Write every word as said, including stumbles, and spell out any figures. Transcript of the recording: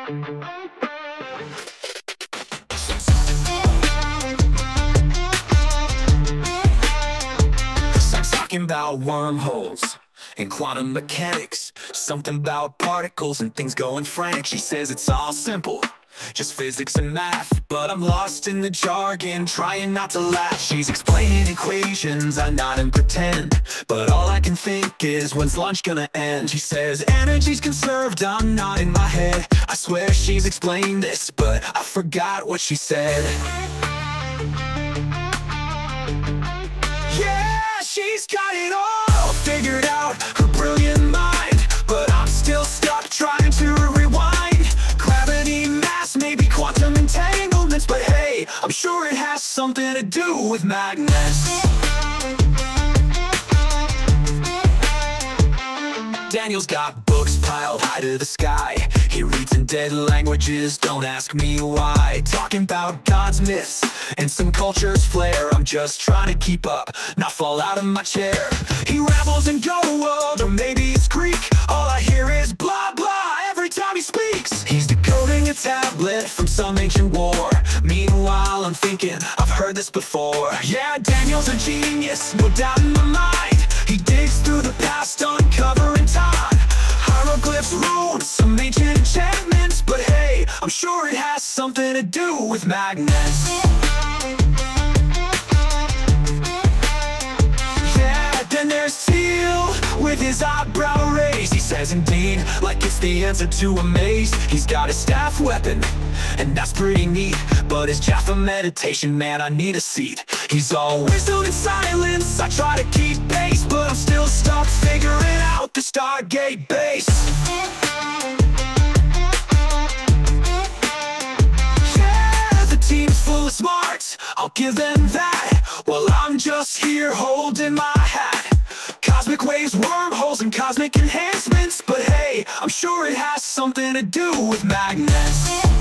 I'm talking about wormholes and quantum mechanics, something about particles and things going frantic. She says it's all simple, just physics and math, but I'm lost in the jargon, trying not to laugh. She's explaining equations, I nod and pretend, but all I can think is, when's lunch gonna end? She says energy's conserved, I'm nodding my head. I swear she's explained this, but I forgot what she said. Yeah, she's got it all figured out, her brilliant mind, but I'm still stuck trying to rewind. Gravity, mass, maybe quantum entanglements, but hey, I'm sure it has something to do with magnets. Daniel's got books piled high to the sky. He reads in dead languages, don't ask me why. Talking about God's myths and some culture's flair. I'm just trying to keep up, not fall out of my chair. He rambles and go world, or maybe it's Greek. All I hear is blah blah every time he speaks. He's decoding a tablet from some ancient war. Meanwhile I'm thinking, I've heard this before. Yeah, Daniel's a genius, no doubt in my mind. He digs through the past, uncovering time. Hieroglyphs, runes, some ancient enchantments, but hey, I'm sure it has something to do with magnets. Yeah, then there's Teal with his eyebrow raised. He says indeed, like it's the answer to a maze. He's got a staff weapon, and that's pretty neat, but his Jaffa meditation, man, I need a seat. He's all wisdom and silence, I try to keep pace, but I'm still stuck figuring out the Stargate base. Yeah, the team's full of smarts, I'll give them that, while I'm just here holding my hat. Cosmic waves, wormholes, and cosmic enhancements, but hey, I'm sure it has something to do with magnets.